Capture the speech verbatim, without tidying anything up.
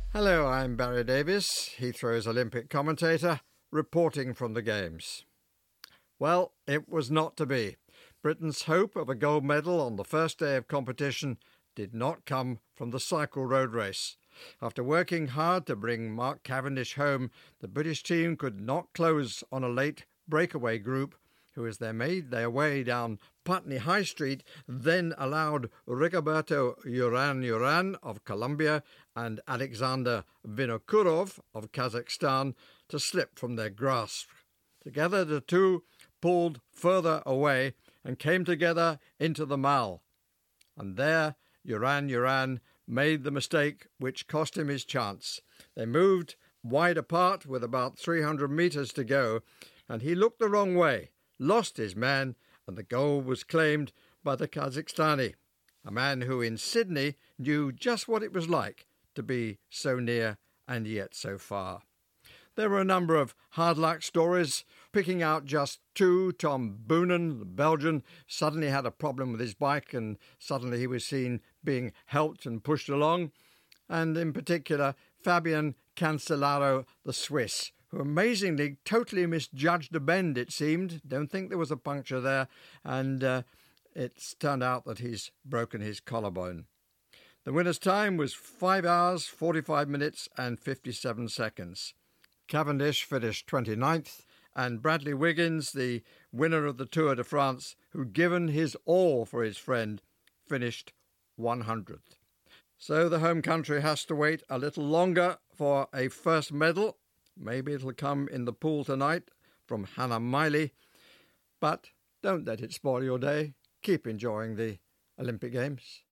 Hello, I'm Barry Davies, Heathrow's Olympic commentator, reporting from the Games. Well, it was not to be. Britain's hope of a gold medal on the first day of competition did not come from the cycle road race. After working hard to bring Mark Cavendish home, the British team could not close on a late breakaway group who, as they made their way down Putney High Street, then allowed Rigoberto Uran Uran of Colombia and Alexander Vinokurov of Kazakhstan to slip from their grasp. Together the two pulled further away and came together into the Mall. And there Uran Uran made the mistake which cost him his chance. They moved wide apart with about three hundred metres to go, and he looked the wrong way, lost his man, and the gold was claimed by the Kazakhstani, a man who in Sydney knew just what it was like to be so near and yet so far. There were a number of hard luck stories, picking out just two. Tom Boonen, the Belgian, suddenly had a problem with his bike and suddenly he was seen being helped and pushed along. And in particular, Fabian Cancellara, the Swiss, who amazingly totally misjudged a bend, it seemed. Don't think there was a puncture there. And uh, it's turned out that he's broken his collarbone. The winner's time was five hours, forty-five minutes and fifty-seven seconds. Cavendish finished twenty-ninth, and Bradley Wiggins, the winner of the Tour de France, who'd given his all for his friend, finished one hundredth. So the home country has to wait a little longer for a first medal. Maybe it'll come in the pool tonight from Hannah Miley. But don't let it spoil your day. Keep enjoying the Olympic Games.